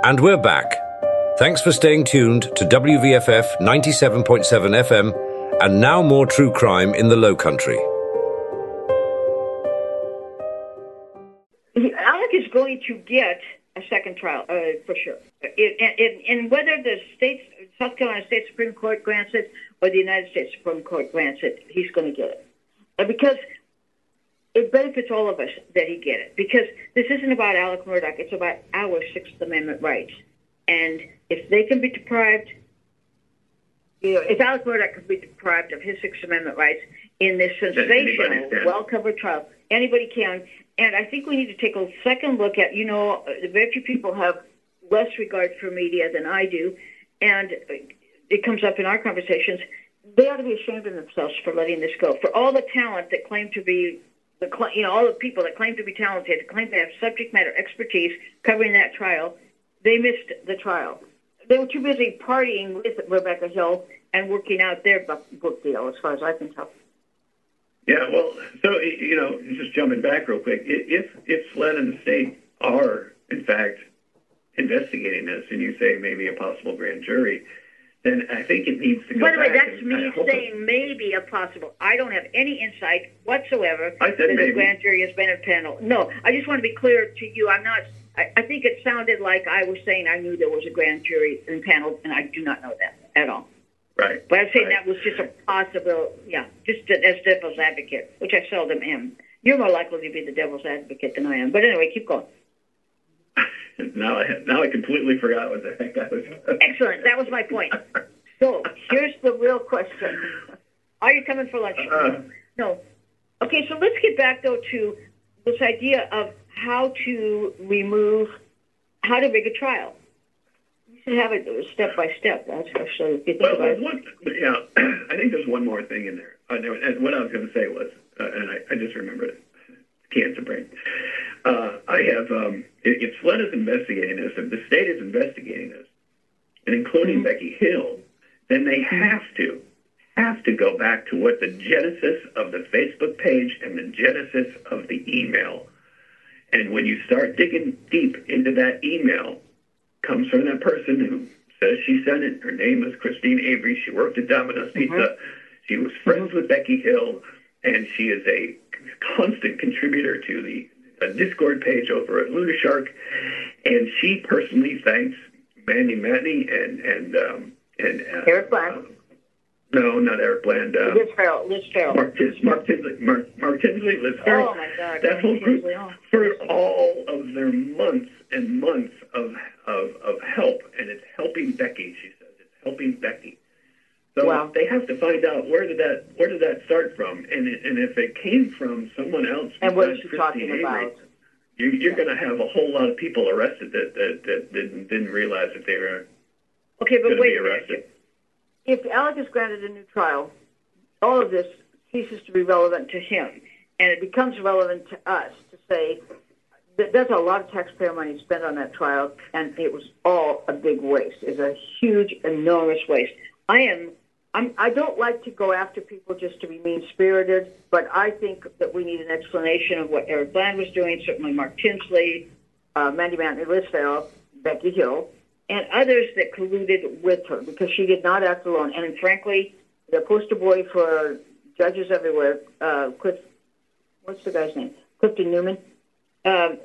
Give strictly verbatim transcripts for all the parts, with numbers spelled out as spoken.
And we're back. Thanks for staying tuned to W V F F ninety-seven point seven F M, and now more true crime in the Low Country. Alec is going to get a second trial, uh, for sure. It, it, and whether the states, South Carolina State Supreme Court grants it or the United States Supreme Court grants it, he's going to get it. Uh, because it benefits all of us that he get it. Because this isn't about Alec Murdaugh. It's about our Sixth Amendment rights. And if they can be deprived, you know, if Alec Murdaugh can be deprived of his Sixth Amendment rights in this sensational, well-covered trial, anybody can. And I think we need to take a second look at, you know, very few people have less regard for media than I do, and it comes up in our conversations. They ought to be ashamed of themselves for letting this go. For all the talent that claim to be, the you know, all the people that claim to be talented, claim to have subject matter expertise covering that trial, they missed the trial. They were too busy partying with Rebecca Hill and working out their book deal, as far as I can tell. Yeah, well, so, you know, just jumping back real quick, if if SLED and the state are, in fact, investigating this, and you say maybe a possible grand jury, then I think it needs to go back. By the way, that's me saying maybe a possible. I don't have any insight whatsoever I said that maybe. the grand jury has been impaneled. No, I just want to be clear to you. I'm not, I, I think it sounded like I was saying I knew there was a grand jury impaneled, and I do not know that at all. Right. But I'm saying right. that was just a possible, yeah, just as devil's advocate, which I seldom am. You're more likely to be the devil's advocate than I am. But anyway, keep going. now I now I completely forgot what the heck I was. Excellent. That was my point. So here's the real question: are you coming for lunch? Uh, no. Okay. So let's get back though to this idea of how to remove, how to rig a trial. You should have it step by step. That's actually, if you think well, about it. one, yeah, I think there's one more thing in there. Uh, and what I was going to say was, uh, and I, I just remembered it, cancer brain. Uh, I have, um, if SLED is investigating this, if the state is investigating this, and including mm-hmm. Becky Hill, then they have to, have to go back to what the genesis of the Facebook page and the genesis of the email. And when you start digging deep into that email, comes from that person who says she sent it. Her name is Christine Avery. She worked at Domino's Pizza. Mm-hmm. She was friends mm-hmm. with Becky Hill, and she is a constant contributor to the uh, Discord page over at Luna Shark. And she personally thanks Mandy Matney and and um, and uh, Eric Bland. Uh, no, not Eric Bland. Uh, Liz Farrell. Liz Farrell. Mark, Mark Tinsley. Mark, Mark Tinsley. Liz Farrell. Oh my God. That whole group Tinsley, oh. for all of their months and months of of of help, and it's helping Becky. She says it's helping Becky. So wow. they have to find out where did that where did that start from, and it, and if it came from someone else. And what is she Christine talking Avery, about? You, you're yeah. going to have a whole lot of people arrested that that, that didn't, didn't realize that they were okay, but going to wait be a arrested. minute. If Alec is granted a new trial, all of this ceases to be relevant to him, and it becomes relevant to us to say that there's a lot of taxpayer money spent on that trial, and it was all a big waste. It's a huge, enormous waste. I am, I'm, I don't like to go after people just to be mean-spirited, but I think that we need an explanation of what Eric Bland was doing, certainly Mark Tinsley, uh, Mandy Matney, Liz Farrell, Becky Hill, and others that colluded with her, because she did not act alone. And frankly, the poster boy for judges everywhere, uh, Cliff, what's the guy's name? Clifton Newman. Um,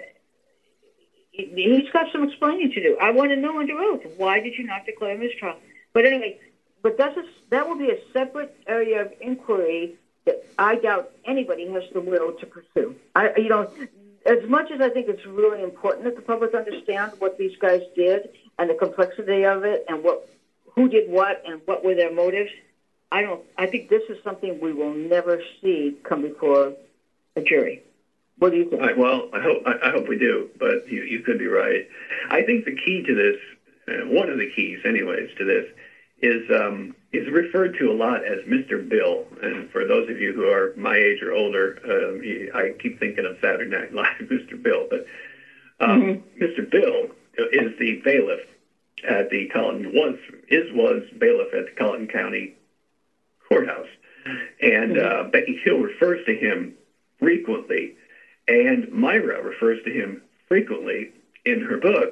he's got some explaining to do. I want to know under oath, why did you not declare a mistrial? But anyway, but that's a, that will be a separate area of inquiry that I doubt anybody has the will to pursue. I, you know, as much as I think it's really important that the public understand what these guys did and the complexity of it and what, who did what and what were their motives, I don't. I think this is something we will never see come before a jury. What do you think? I, well, I hope I, I hope we do, but you, you could be right. I think the key to this, uh, one of the keys, anyways, to this, is um, is referred to a lot as Mister Bill. And for those of you who are my age or older, um, I keep thinking of Saturday Night Live, Mister Bill. But um, mm-hmm. Mister Bill is the bailiff at the Colleton was is was bailiff at the Colleton County Courthouse, and mm-hmm. uh, Becky Hill refers to him frequently, and Myra refers to him frequently in her book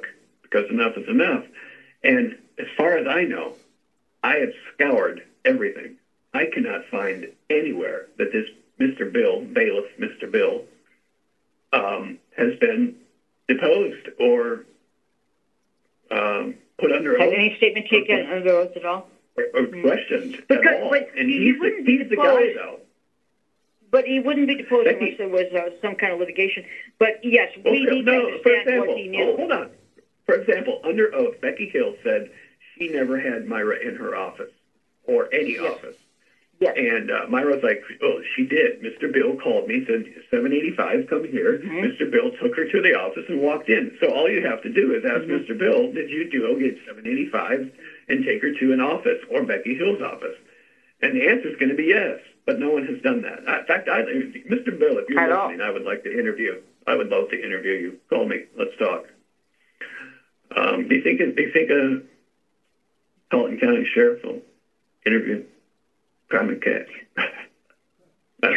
because enough is enough. And as far as I know, I have scoured everything. I cannot find anywhere that this Mister Bill, bailiff Mister Bill, um, has been deposed or um, put under oath. Has any statement taken under oath at all? Or, or mm. questioned because, at all. But and he, he's, wouldn't the, be he's the deposed, guy, though. But he wouldn't be deposed Becky, unless there was uh, some kind of litigation. But, yes, we well, need no, to understand for example, what he knew. Oh, hold on. For example, under oath, Becky Hill said she never had Myra in her office or any yes. office. Yes. And uh, Myra's like, oh, she did. Mister Bill called me, said, seven eighty-five, come here. Mm-hmm. Mister Bill took her to the office and walked in. So all you have to do is ask mm-hmm. Mister Bill, did you do get seven eighty-five and take her to an office or Becky Hill's office? And the answer is going to be yes, but no one has done that. In fact, I, Mister Bill, if you're At listening, all. I would like to interview. I would love to interview you. Call me. Let's talk. Um, do you think, do you think a Colleton County Sheriff will interview Crime and Catch? so,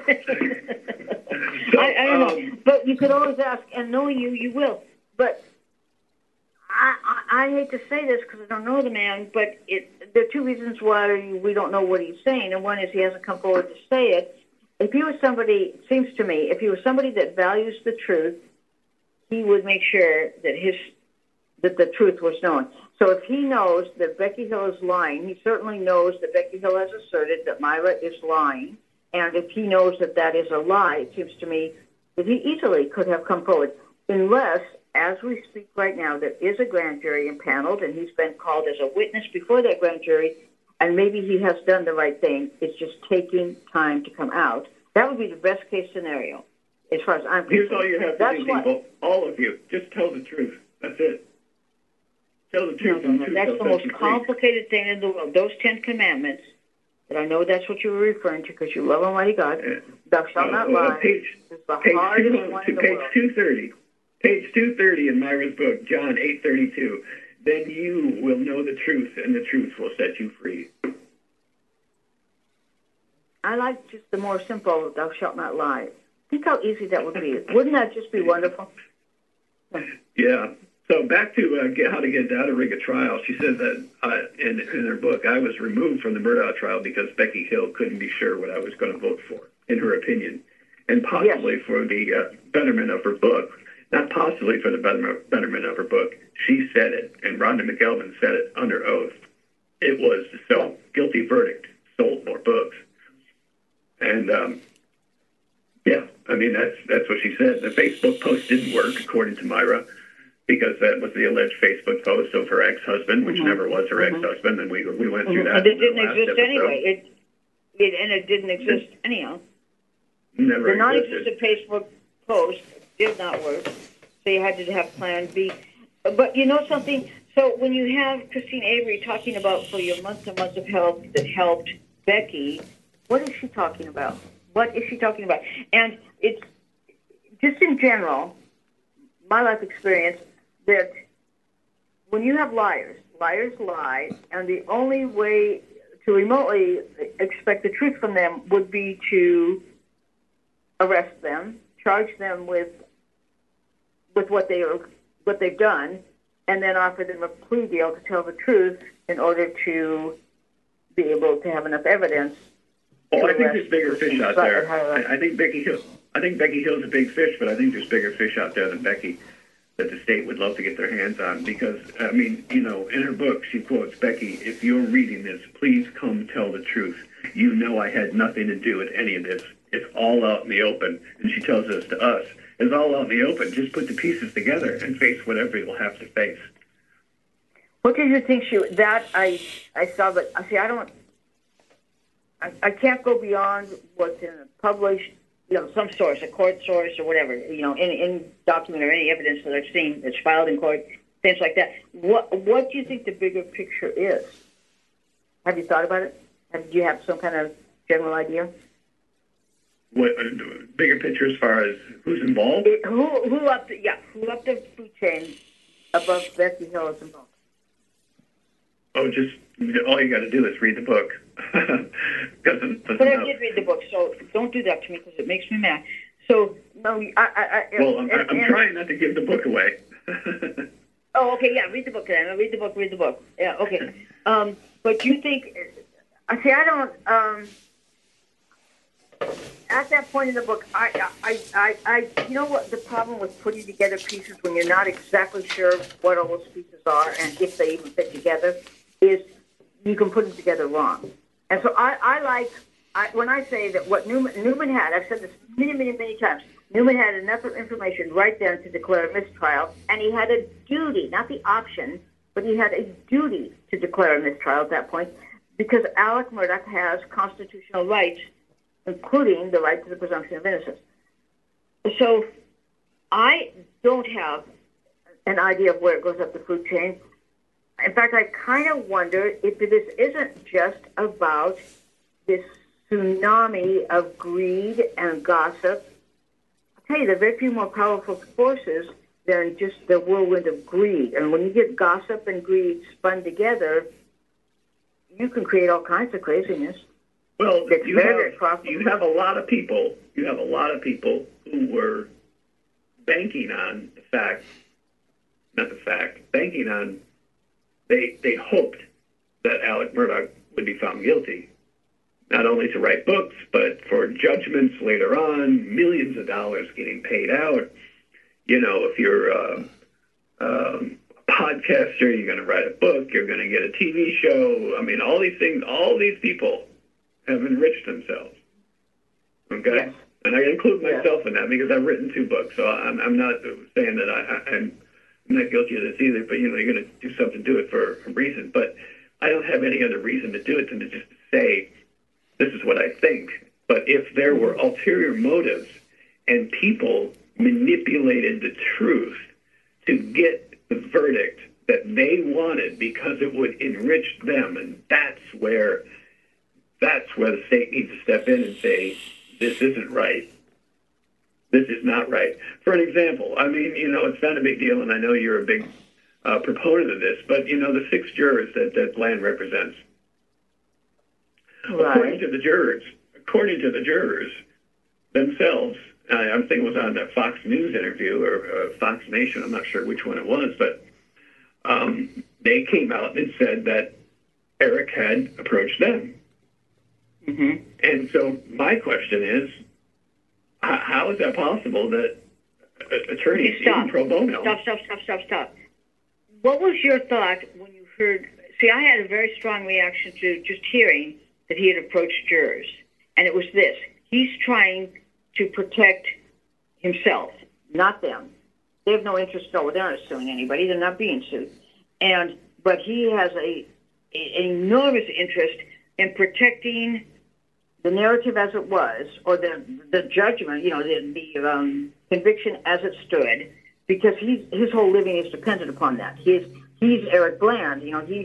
I, I don't know, um, but you could always ask, and knowing you, you will. But I, I, I hate to say this because I don't know the man, but it, there are two reasons why we don't know what he's saying, and one is he hasn't come forward to say it. If he was somebody, it seems to me, if he was somebody that values the truth, he would make sure that his that the truth was known. So if he knows that Becky Hill is lying, he certainly knows that Becky Hill has asserted that Myra is lying. And if he knows that that is a lie, it seems to me that he easily could have come forward. Unless, as we speak right now, there is a grand jury impaneled, and he's been called as a witness before that grand jury, and maybe he has done the right thing. It's just taking time to come out. That would be the best case scenario, as far as I'm concerned. Here's all you have to That's do, people. what, all of you. Just tell the truth. That's it. Tell the truth. No, no, no. That's the most free. complicated thing in the world. Those Ten Commandments, and I know that's what you were referring to because you love Almighty God. Uh, Thou shalt uh, not uh, lie. Page, it's the page, hardest two, one to in the page world. two thirty. Page two thirty in Myra's book, John eight thirty-two. Then you will know the truth, and the truth will set you free. I like just the more simple, thou shalt not lie. Think how easy that would be. Wouldn't that just be wonderful? Yeah. So back to uh, get, how to get out of rig a trial. She said that uh, in, in her book, I was removed from the Murdaugh trial because Becky Hill couldn't be sure what I was going to vote for, in her opinion, and possibly yes. for the uh, betterment of her book. Not possibly for the betterment of her book. She said it, and Rhonda McElvin said it under oath. It was so guilty verdict, sold more books. And, um, yeah, I mean, that's that's what she said. The Facebook post didn't work, according to Myra, because that was the alleged Facebook post of her ex-husband, which mm-hmm. never was her mm-hmm. ex-husband, and we we went through mm-hmm. that. And it didn't exist episode. anyway. It, it And it didn't exist it, anyhow. Never The non-existent Facebook post did not work, so you had to have Plan B. But you know something? So when you have Christine Avery talking about for your months and months of help that helped Becky, what is she talking about? What is she talking about? And it's just in general, my life experience, that when you have liars, liars lie, and the only way to remotely expect the truth from them would be to arrest them, charge them with with what they are, what they've done, and then offer them a plea deal to tell the truth in order to be able to have enough evidence. Oh, I think there's bigger fish out there. I, I think Becky Hill. I think Becky Hill's a big fish, but I think there's bigger fish out there than Becky that the state would love to get their hands on. Because I mean, you know, in her book, she quotes Becky: "If you're reading this, please come tell the truth. You know, I had nothing to do with any of this. It's all out in the open." And she tells this to us: "It's all out in the open. Just put the pieces together and face whatever you'll have to face." What did you think she? That I I saw, but see, I don't. I, I can't go beyond what's in a published, you know, some source, a court source or whatever, you know, any, any document or any evidence that I've seen that's filed in court, things like that. What What do you think the bigger picture is? Have you thought about it? Have, do you have some kind of general idea? What uh, bigger picture as far as who's involved? It, who Who up the yeah Who up the food chain above Becky Hill is involved? Oh, just all you got to do is read the book. But I did read the book, so don't do that to me because it makes me mad. So no, I, I, I well, I'm, and, I'm and, trying not to give the book away. Oh, okay, yeah, read the book then. Read the book, read the book. Yeah, okay. Um, but you think, I see, I don't, um, at that point in the book, I, I, I, I, you know what the problem with putting together pieces when you're not exactly sure what all those pieces are and if they even fit together is you can put them together wrong. And so I, I like, I, when I say that what Newman, Newman had, I've said this many, many, many times, Newman had enough information right then to declare a mistrial, and he had a duty, not the option, but he had a duty to declare a mistrial at that point because Alec Murdaugh has constitutional rights, including the right to the presumption of innocence. So I don't have an idea of where it goes up the food chain. In fact, I kind of wonder if this isn't just about this tsunami of greed and gossip. I'll tell you, there are very few more powerful forces than just the whirlwind of greed. And when you get gossip and greed spun together, you can create all kinds of craziness. Well, It's you very, very have, you have a lot of people, you have a lot of people who were banking on the fact, not the fact, banking on, they, they hoped that Alec Murdaugh would be found guilty, not only to write books, but for judgments later on, millions of dollars getting paid out. You know, if you're uh, um, a podcaster, you're going to write a book, you're going to get a T V show. I mean, all these things, all these people have enriched themselves. Okay? Yes. And I include myself Yes. in that because I've written two books, so I'm, I'm not saying that I, I, I'm not guilty of this either, but, you know, you're going to do something, do it for a reason. But I don't have any other reason to do it than to just say, this is what I think. But if there were ulterior motives and people manipulated the truth to get the verdict that they wanted because it would enrich them, and that's where that's where the state needs to step in and say, this isn't right. This is not right. For an example, I mean, you know, it's not a big deal, and I know you're a big uh, proponent of this, but, you know, the six jurors that, that Bland represents, Right. according to the jurors, according to the jurors themselves, I, I think it was on the Fox News interview or uh, Fox Nation, I'm not sure which one it was, but um, they came out and said that Eric had approached them. Mm-hmm. And so my question is, how, how is that possible that uh, attorneys, Okay, stop. even pro bono... Stop, stop, stop, stop, stop. What was your thought when you heard... See, I had a very strong reaction to just hearing that he had approached jurors. And it was this. He's trying to protect himself, not them. They have no interest at all. They're not suing anybody. They're not being sued. And But he has a, a an enormous interest in protecting the narrative as it was, or the the judgment, you know, the, the um, conviction as it stood, because he's, his whole living is dependent upon that. He's he's Eric Bland, you know, he's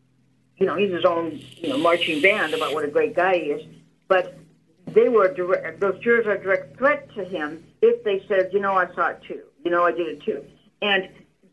you know he's his own you know marching band about what a great guy he is. But they were direct, those jurors are a direct threat to him if they said, you know, I saw it too, you know, I did it too, and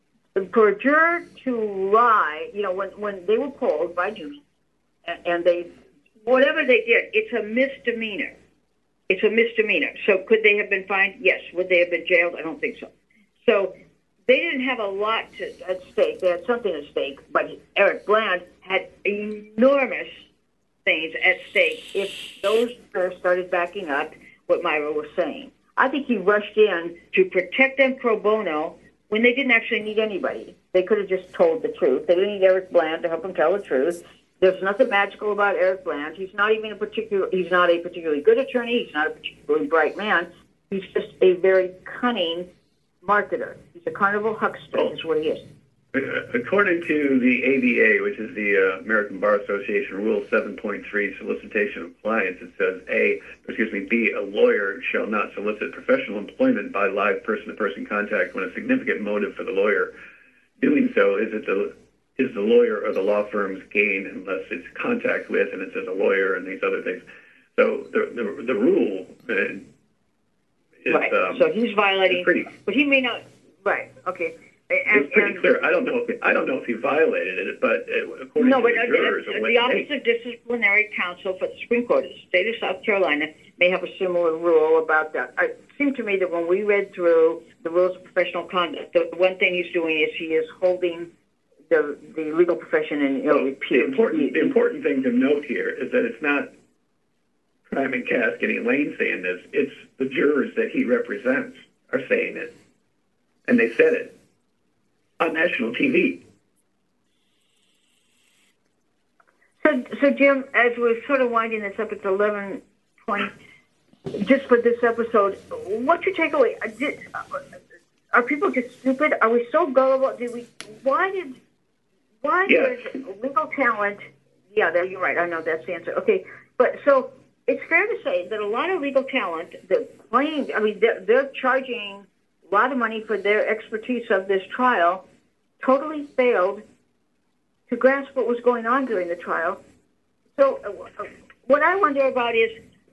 for a juror to lie, you know, when when they were polled by Newman, and, and they. Whatever they did, it's a misdemeanor. It's a misdemeanor. So could they have been fined? Yes. Would they have been jailed? I don't think so. So they didn't have a lot to, at stake. They had something at stake, but Eric Bland had enormous things at stake if those jurors started backing up what Myra was saying. I think he rushed in to protect them pro bono when they didn't actually need anybody. They could have just told the truth. They didn't need Eric Bland to help them tell the truth. There's nothing magical about Eric Bland. He's not even a particular. He's not a particularly good attorney. He's not a particularly bright man. He's just a very cunning marketer. He's a carnival huckster. Is what he is. According to the A B A, which is the uh, American Bar Association Rule seven point three, solicitation of clients, it says A, excuse me, B, a lawyer shall not solicit professional employment by live person-to-person contact when a significant motive for the lawyer doing so is that the is the lawyer or the law firm's gain unless it's contact with, and it says a lawyer and these other things. So the the, the rule uh, is right. Um, so he's violating, pretty, but he may not. Right. Okay. And, it's pretty and, clear. I don't know if I don't know if he violated it, but uh, according no, to but the uh, jurors, the, and what the Office they, of Disciplinary Counsel for the Supreme Court of the state of South Carolina may have a similar rule about that. It seemed to me that when we read through the rules of professional conduct, the one thing he's doing is he is holding the the legal profession in ill well, repute. the important the important thing to note here is that it's not Crime and Casket and Lane saying this. It's the jurors that he represents are saying it, and they said it on national T V. So, so Jim, as we're sort of winding this up, it's eleven twenty. Just for this episode, what's your takeaway? Did, are people just stupid? Are we so gullible? Did we? Why did? Why Yes. did legal talent? Yeah, that, you're right. I know that's the answer. Okay, but so it's fair to say that a lot of legal talent, the claimed, I mean, they're, they're charging a lot of money for their expertise of this trial, totally failed to grasp what was going on during the trial. So uh, what I wonder about is,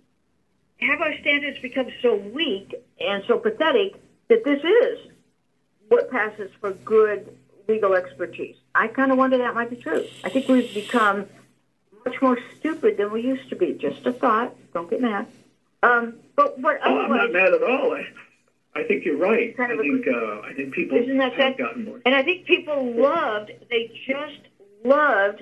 have our standards become so weak and so pathetic that this is what passes for good legal expertise? I kind of wonder that might be true. I think we've become much more stupid than we used to be. Just a thought. Don't get mad. Um, but what Oh, I'm not mad at all. I, I think you're right. Kind I of think uh, I think people Isn't that have sad? gotten more. And I think people loved, they just loved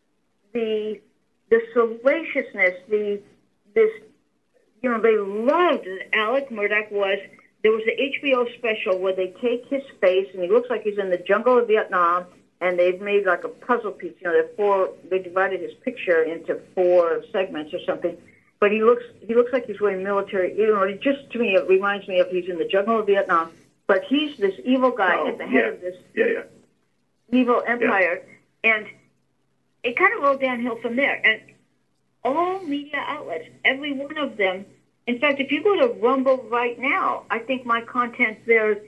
the the salaciousness, the this, you know, they loved that Alec Murdaugh was, there was the H B O special where they take his face and he looks like he's in the jungle of Vietnam, and they've made like a puzzle piece. You know, they're four, they divided his picture into four segments or something. But he looks he looks like he's wearing military, you know, it just, to me, it reminds me of he's in the jungle of Vietnam. But he's this evil guy Oh, at the head yeah. of this Yeah, yeah. evil empire. And it kind of rolled downhill from there. And all media outlets, every one of them, in fact, if you go to Rumble right now, I think my content there,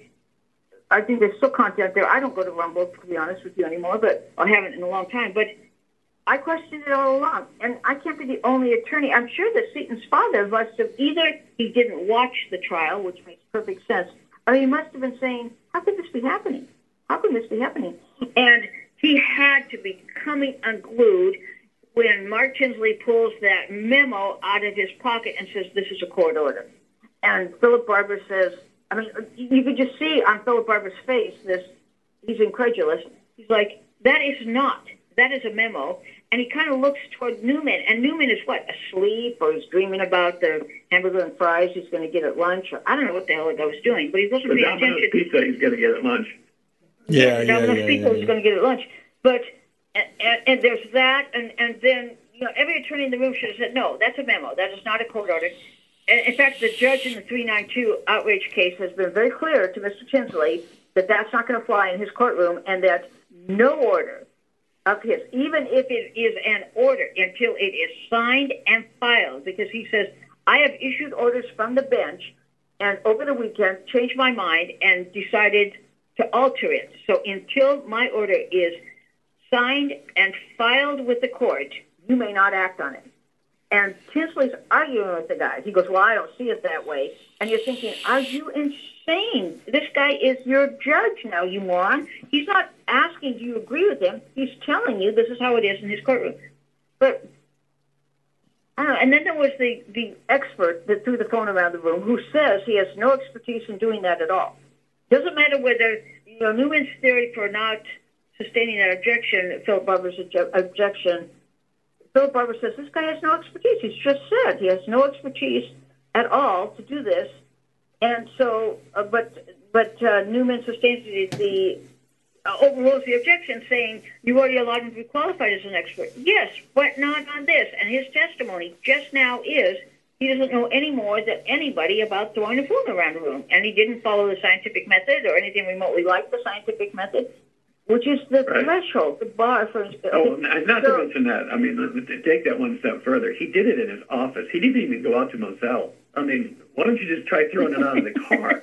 I think there's still content there. I don't go to Rumble, to be honest with you, anymore, but I haven't in a long time. But I questioned it all along, and I can't be the only attorney. I'm sure that Seaton's father must have, either he didn't watch the trial, which makes perfect sense, or he must have been saying, how could this be happening? How could this be happening? And he had to be coming unglued when Mark Tinsley pulls that memo out of his pocket and says, this is a court order. And Philip Barber says, I mean, you could just see on Philip Barber's face this, he's incredulous. He's like, that is not, that is a memo. And he kind of looks toward Newman. And Newman is what, asleep, or he's dreaming about the hamburger and fries he's going to get at lunch? Or I don't know what the hell the guy was doing, but he wasn't The paying Domino's attention. pizza he's going to get at lunch. Yeah, the yeah, Domino's yeah, pizza yeah, he's yeah. going to get at lunch. But, and, and, and there's that, and, and then, you know, every attorney in the room should have said, no, that's a memo. That is not a court order. And in fact, the judge in the three ninety-two outrage case has been very clear to Mister Tinsley that that's not going to fly in his courtroom, and that no order of his, even if it is an order, until it is signed and filed, because he says, I have issued orders from the bench and over the weekend changed my mind and decided to alter it. So until my order is signed and filed with the court, you may not act on it. And Tinsley's arguing with the guy. He goes, well, I don't see it that way. And you're thinking, are you insane? This guy is your judge now, you moron. He's not asking, do you agree with him? He's telling you this is how it is in his courtroom. But, I don't know. And then there was the, the expert that threw the phone around the room who says he has no expertise in doing that at all. Doesn't matter whether, you know, Newman's theory for not sustaining that objection, Philip Barber's obje- objection, Philip Barber says this guy has no expertise. He's just said he has no expertise at all to do this. And so, uh, but but uh, Newman sustains the, the uh, overrules the objection, saying you already allowed him to be qualified as an expert. Yes, but not on this. And his testimony just now is he doesn't know any more than anybody about throwing a phone around a room, and he didn't follow the scientific method or anything remotely like the scientific method, which is the Right. threshold, the bar for. Oh, and not so, to mention that. I mean, to take that one step further, he did it in his office. He didn't even go out to Moselle. I mean, why don't you just try throwing it out of the car?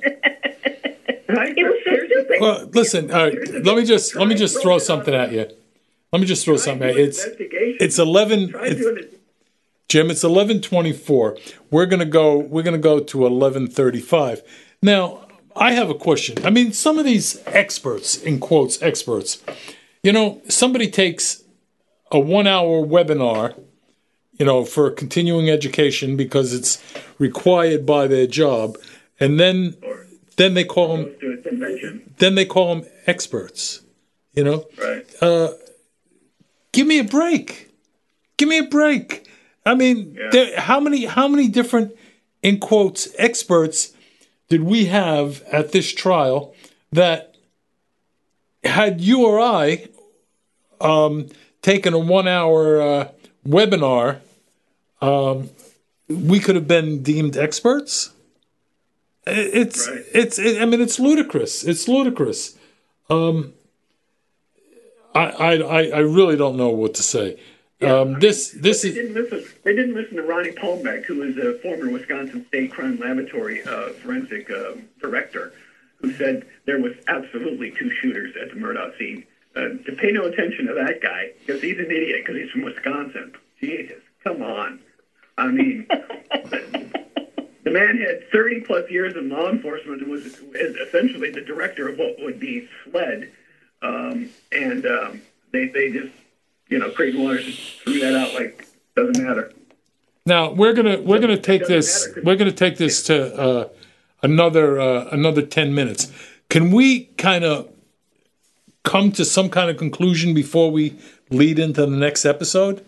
Right? It was so Here's the stupid. thing. Well, listen. All right, let me just let me just throw something at you. Let me just throw Try something at doing you. It's investigation. it's eleven. Try It's, doing it. Jim, it's eleven twenty-four. We're gonna go. We're gonna go to eleven thirty-five. Now, I have a question. I mean, some of these experts, in quotes, experts, you know, somebody takes a one-hour webinar, you know, for continuing education because it's required by their job, and then then they call them then they call them experts. You know, right? Uh, give me a break. Give me a break. I mean, Yeah. there, how many how many different, in quotes, experts did we have at this trial that had you or I um, taken a one-hour uh, webinar, um, we could have been deemed experts? It's Right. it's it, I mean, it's ludicrous. It's ludicrous. Um, I, I I I really don't know what to say. Yeah, um, I mean, this this they is didn't listen. They didn't listen to Ronnie Palmbeck, who is a former Wisconsin State Crime Laboratory uh, forensic uh, director, who said there was absolutely two shooters at the Murdaugh scene. Uh, to pay no attention to that guy because he's an idiot because he's from Wisconsin. Jesus, come on. I mean, the man had thirty plus years in law enforcement and was essentially the director of what would be SLED, um, and um, they they just. You know, Creighton Waters just threw that out like doesn't matter. now we're gonna we're gonna take doesn't this matter 'cause- we're gonna take this to uh, another uh, another ten minutes. Can we kind of come to some kind of conclusion before we lead into the next episode?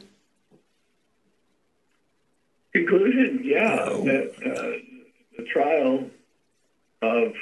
Conclusion, yeah, that uh, the trial of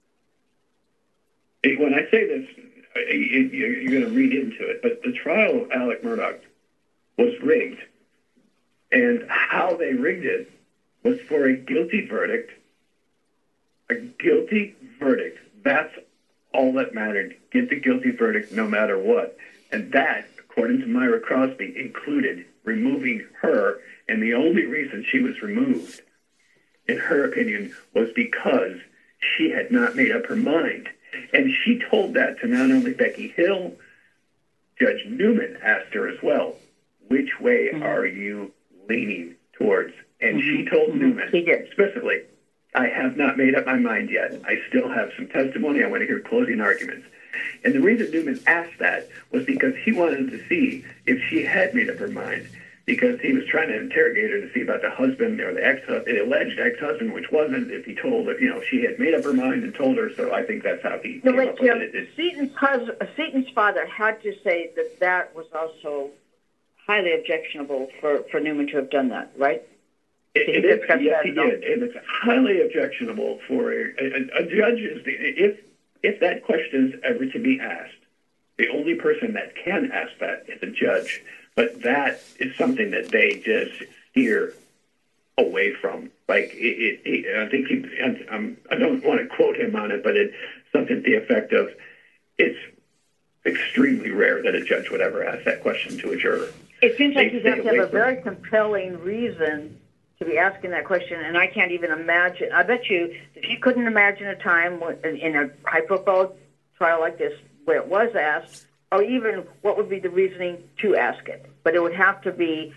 when I say this, you're going to read into it, but the trial of Alec Murdaugh was rigged, and how they rigged it was for a guilty verdict. A guilty verdict. That's all that mattered. Get the guilty verdict no matter what. And that, according to Myra Crosby, included removing her, and the only reason she was removed, in her opinion, was because she had not made up her mind. And she told that to not only Becky Hill, Judge Newman asked her as well, which way mm-hmm. are you leaning towards? And mm-hmm. she told mm-hmm. Newman specifically, I have not made up my mind yet. I still have some testimony. I want to hear closing arguments. And the reason Newman asked that was because he wanted to see if she had made up her mind, because he was trying to interrogate her to see about the husband or the ex, the alleged ex-husband, which wasn't, if he told her, you know, she had made up her mind and told her. So I think that's how he no, came wait, up with Jim, it. It- Seaton's, hus- Seaton's father had to say that that was also highly objectionable for, for Newman to have done that, right? It, it is, yes, he did. And it's highly objectionable for a, a, a judge. Is the, if if that question is ever to be asked, the only person that can ask that is a judge. But that is something that they just steer away from. Like it, it, it I think he, I'm, I don't want to quote him on it, but it's something to the effect of, it's extremely rare that a judge would ever ask that question to a juror. It seems like They he's got stay to have away a from very it. compelling reason to be asking that question, and I can't even imagine. I bet you, if you couldn't imagine a time when, in a high-profile trial like this where it was asked, or even what would be the reasoning to ask it. But it would have to be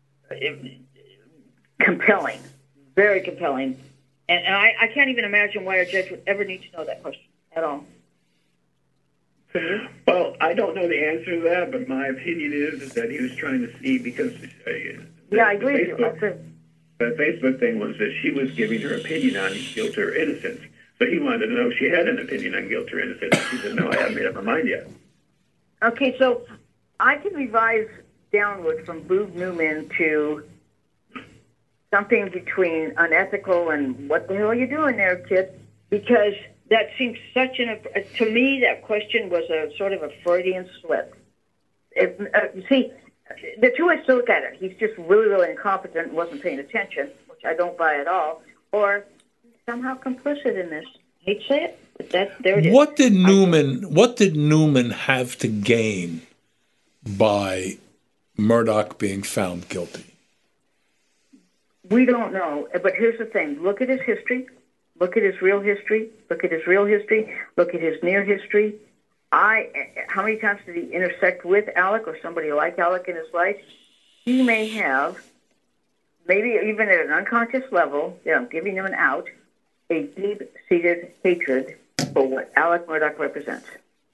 compelling, very compelling. And, and I, I can't even imagine why a judge would ever need to know that question at all. Can you? Well, I don't know the answer to that, but my opinion is, is that he was trying to see, because uh, Yeah, I agree Facebook, with you. I agree. The Facebook thing was that she was giving her opinion on guilt or innocence. So he wanted to know if she had an opinion on guilt or innocence. She said, no, I haven't made up my mind yet. Okay, so I can revise downward from Boob Newman to something between unethical and what the hell are you doing there, kid? Because that seems such an, to me, that question was a sort of a Freudian slip. It, uh, see, the two ways to look at it. He's just really, really incompetent and wasn't paying attention, which I don't buy at all, or he's somehow complicit in this. I hate to say it, but that, there it is. What did Newman what did Newman have to gain by Murdaugh being found guilty? We don't know, but here's the thing. Look at his history. Look at his real history. Look at his real history. Look at his near history. I, how many times did he intersect with Alec or somebody like Alec in his life? He may have, maybe even at an unconscious level, you know, giving him an out, a deep-seated hatred for what Alex Murdaugh represents.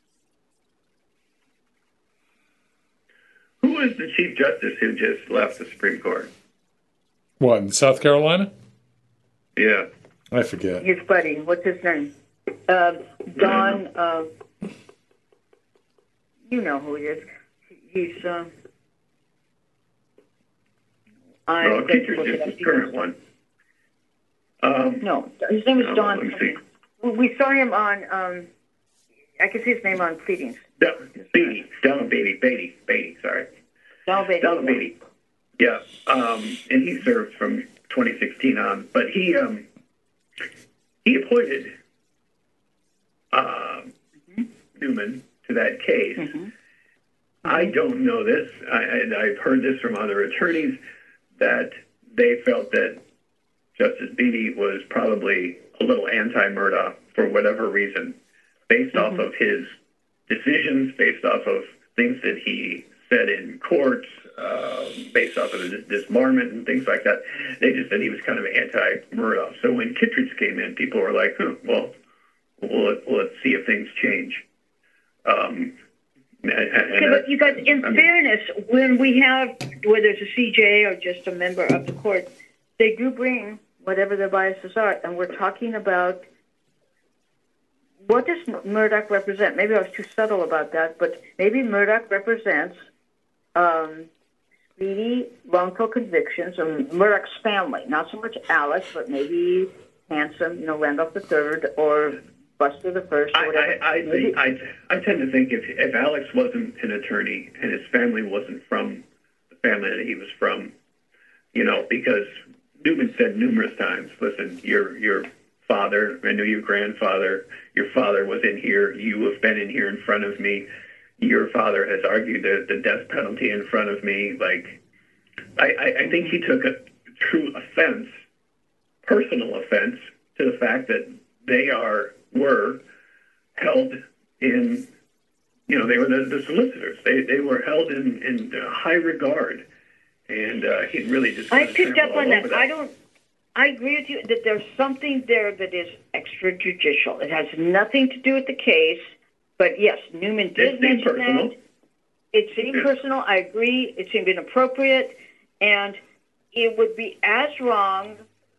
Who was the Chief Justice who just left the Supreme Court? What, in South Carolina? Yeah. I forget. His buddy, what's his name? Uh, Don, uh, you know who he is. He's, um, I Well, Kitcher's just the current one. Um, no, his name is oh, Don. let me see. We saw him on, um, I can see his name on Pleadings. Beatty, Donald Beatty, Beatty, Beatty, sorry. Donald Beatty. Donald Beatty. Yeah, um, and he served from twenty sixteen on, but he um, he appointed uh, mm-hmm. Newman to that case. Mm-hmm. Mm-hmm. I don't know this, I, and I've heard this from other attorneys, that they felt that Justice Beatty was probably a little anti-Murdaugh for whatever reason, based mm-hmm. off of his decisions, based off of things that he said in court, uh, based off of his disbarment and things like that. They just said he was kind of anti-Murdaugh. So when Kittredge came in, people were like, huh, well, well, let's see if things change. Um, and, and okay, but you guys, in I mean, fairness, when we have, whether it's a C J or just a member of the court, they do bring whatever their biases are, and we're talking about what does Murdaugh represent? Maybe I was too subtle about that, but maybe Murdaugh represents um, speedy, wrongful convictions of Murdaugh's family. Not so much Alex, but maybe Hanson, you know, Randolph the Third, or Buster the First, or whatever. I, I, I, think, I, I tend to think if, if Alex wasn't an attorney and his family wasn't from the family that he was from, you know, because Newman said numerous times, listen, you're you're father, I knew your grandfather, your father was in here, you have been in here in front of me, your father has argued the, the death penalty in front of me. Like, I, I, I think he took a true offense, personal offense, to the fact that they are, were held in, you know, they were the, the solicitors. They they were held in, in high regard. And uh, he really just... I picked up on that. that. I don't... I agree with you that there's something there that is extrajudicial. It has nothing to do with the case, but yes, Newman did mention personal. that. It seemed yes. personal. I agree. It seemed inappropriate, and it would be as wrong.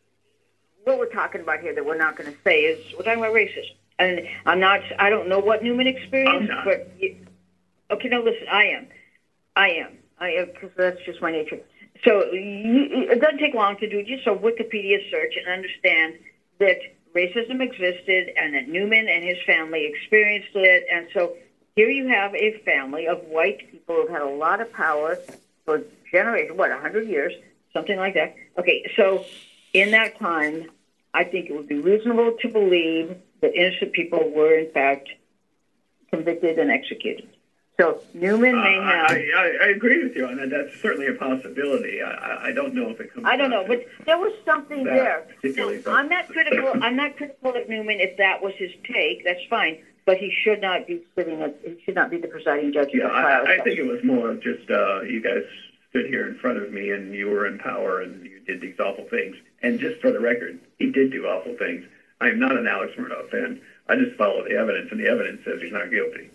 What we're talking about here that we're not going to say is we're talking about racism, and I'm not. I don't know what Newman experienced, but you, okay, no, listen, I am, I am, I am, because that's just my nature. So you, it doesn't take long to do just a Wikipedia search and understand that racism existed and that Newman and his family experienced it. And so here you have a family of white people who've had a lot of power for generations, what, one hundred years, something like that. Okay, so in that time, I think it would be reasonable to believe that innocent people were, in fact, convicted and executed. So Newman may uh, have... I, I, I agree with you on that. That's certainly a possibility. I, I don't know if it comes... I don't know, but there was something there. Now, I'm not critical. I'm not critical of Newman if that was his take. That's fine, but he should not be sitting. At, he should not be the presiding judge. Yeah, of the trial. I, I think it was more of just uh, you guys stood here in front of me and you were in power and you did these awful things. And just for the record, he did do awful things. I am not an Alex Murdaugh fan. I just follow the evidence, and the evidence says he's not guilty.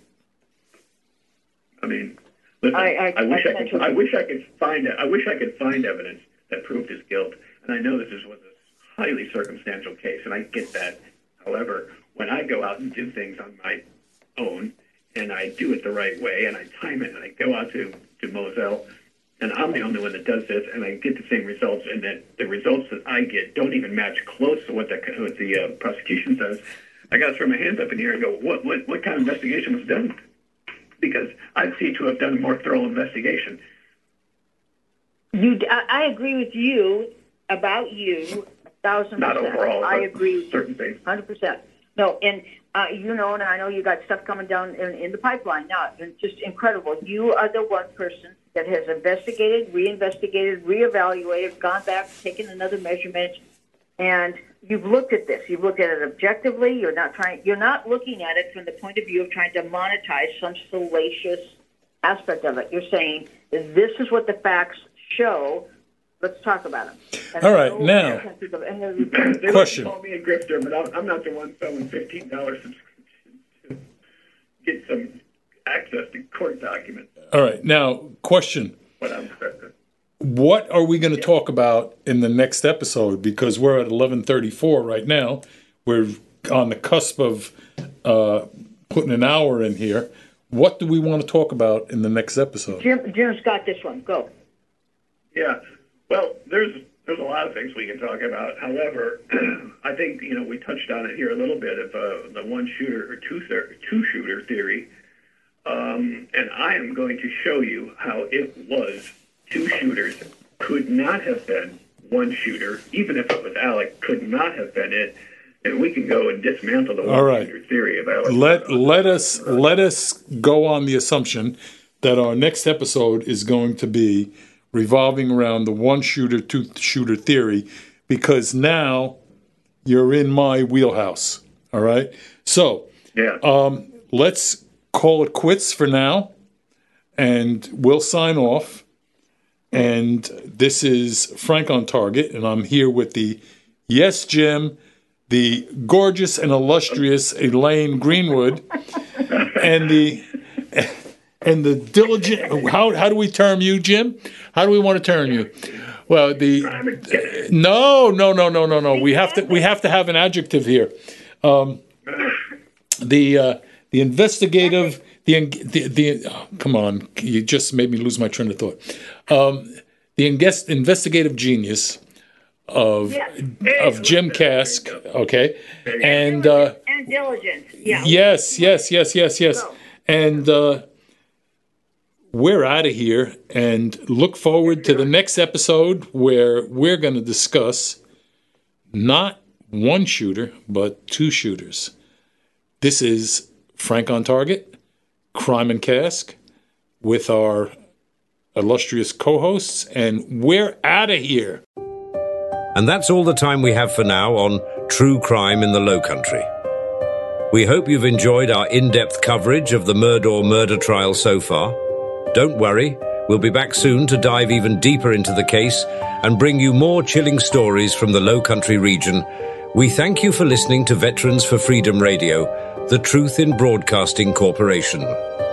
I mean, listen. I, I, I wish I, I could. I wish I could find. I wish I could find evidence that proved his guilt. And I know this is was a highly circumstantial case, and I get that. However, when I go out and do things on my own, and I do it the right way, and I time it, and I go out to to Moselle, and I'm the only one that does this, and I get the same results, and that the results that I get don't even match close to what the what the uh, prosecution says. I got to throw my hands up in the air and go, what what what kind of investigation was done? Because I'd see to have done a more thorough investigation. You, I, I agree with you about you a thousand percent. Not overall, I agree with certain things. Hundred percent. No, and uh, you know, and I know you got stuff coming down in, in the pipeline now. It's just incredible. You are the one person that has investigated, reinvestigated, reevaluated, gone back, taken another measurement, and you've looked at this. You've looked at it objectively. You're not trying. You're not looking at it from the point of view of trying to monetize some salacious aspect of it. You're saying this is what the facts show, Let's talk about them. And All right, no, now, I can't think of any of the- They question. Call me a grifter, but I'm- I'm not the one selling fifteen dollars subscription to get some access to court documents. All right, now, question. What I'm What are we going to talk about in the next episode? Because we're at eleven thirty-four right now. We're on the cusp of uh, putting an hour in here. What do we want to talk about in the next episode? Jim, Jim's got this one. Go. Yeah. Well, there's there's a lot of things we can talk about. However, I think you know we touched on it here a little bit of uh, the one shooter or two two shooter theory, um, and I am going to show you how it was two shooters could not have been one shooter, even if it was Alec, could not have been it. And we can go and dismantle the All one right. shooter theory of Alec. Let let us let us go on the assumption that our next episode is going to be revolving around the one shooter, two shooter theory, because now you're in my wheelhouse. All right. So Yeah. um, let's call it quits for now, and we'll sign off. And this is Frank on Target, and I'm here with the Yes Jim, the gorgeous and illustrious Elaine Greenwood, and the and the diligent. How how do we term you, Jim? How do we want to term you? Well, the no, no, no, no, no, no. We have to we have to have an adjective here. Um, the uh, the investigative. The, the, the oh, come on, you just made me lose my train of thought. Um, the invest, investigative genius of Yes. of Jim Kask, okay, and uh, And diligence. Yeah. yes, yes, yes, yes, yes, and uh, we're out of here. And look forward to the next episode where we're going to discuss not one shooter but two shooters. This is Frank on Target. Crime and Cask with our illustrious co-hosts, and we're out of here. And that's all the time we have for now on True Crime in the Low Country. We hope you've enjoyed our in-depth coverage of the Murdaugh murder trial so far. Don't worry, we'll be back soon to dive even deeper into the case and bring you more chilling stories from the Low Country region. We thank you for listening to Veterans for Freedom Radio, the Truth in Broadcasting Corporation.